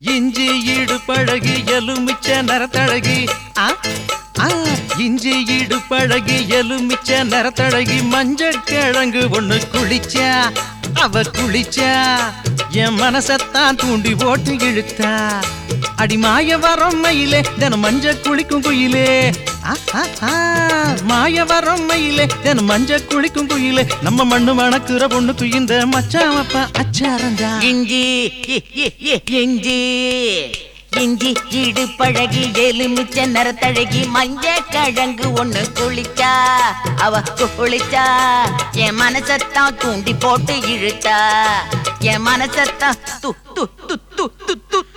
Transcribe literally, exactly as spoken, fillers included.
இஞ்சி ஈடு பழகி எலுமிச்ச நரத்தழகி ஆ ஆ இஞ்சி ஈடு பழகி எலுமிச்ச நரத்தழகி மஞ்சள் கிழங்கு ஒண்ணு குளிச்சா அவ குளிச்சா என் மனசத்தான் தூண்டி போட்டு இழுத்தா அடி மாய வரம் மயிலே தினம் மஞ்ச குளிக்கும் குயிலே மாய வரம் மயிலே தினம் மஞ்ச குளிக்கும் குயிலே நம்ம மண்ணு மணக்குற பொண்ணுக்கு இந்த மச்சாமப்பா அச்சாரந்தா இஞ்சி இஞ்சி இஞ்சி ஈடு பழகி எலுமிச்ச நரத்தழகி மஞ்ச கிழங்கு ஒண்ணு குளிச்சா அவ குளிச்சா என் மனசத்தான் தூண்டி போட்டு இழுத்தா என் மனசத்தான் து து து து து